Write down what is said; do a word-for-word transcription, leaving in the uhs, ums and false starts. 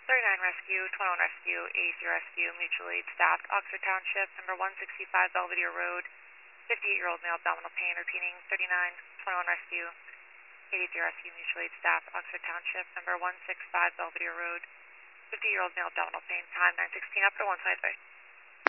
thirty-nine Rescue, twenty-one Rescue, eighty-three Rescue, mutual aid staffed, Oxford Township, number one sixty-five Belvedere Road, fifty-eight-year-old male abdominal pain, repeating thirty-nine, twenty-one Rescue, eighty-three Rescue, mutual aid staffed, Oxford Township, number one sixty-five Belvedere Road, fifty-year-old male abdominal pain, time nine sixteen, up to one twenty-three.